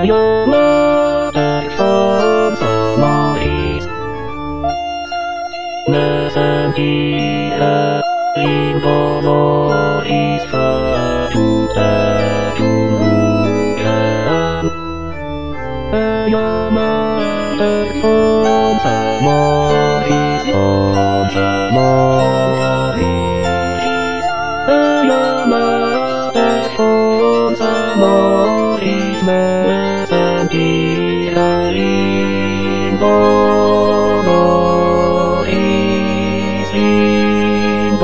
Ayamatek son samois Nesentia in volois fatutetum lugem Ayamatek son samois Ayamatek son samois Nesentia in volois in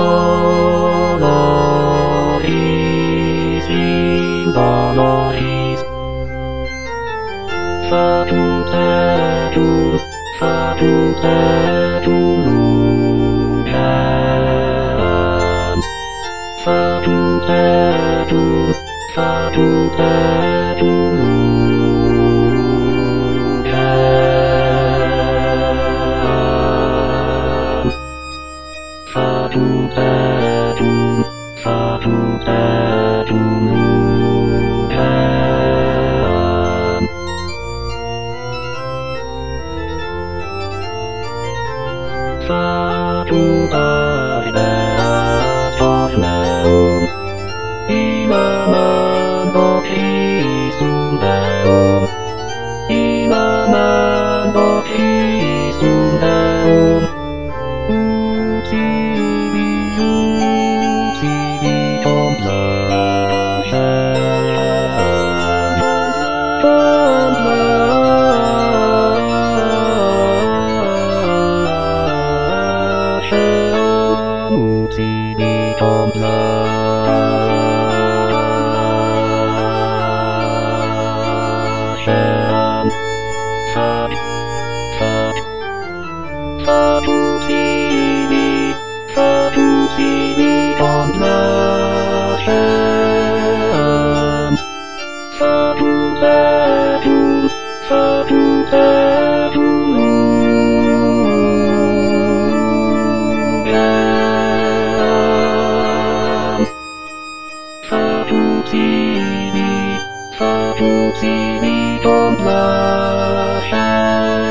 volois Fatutetum lugem Fatutetum lugem Fatutetum lugem Fatuarideator meum Imaman vocisum Deum Imaman vocisum Deum Uxivi complacem Uxivi complacem Fatuxivi complacem Fatutetum lugem Fatuxivi complacem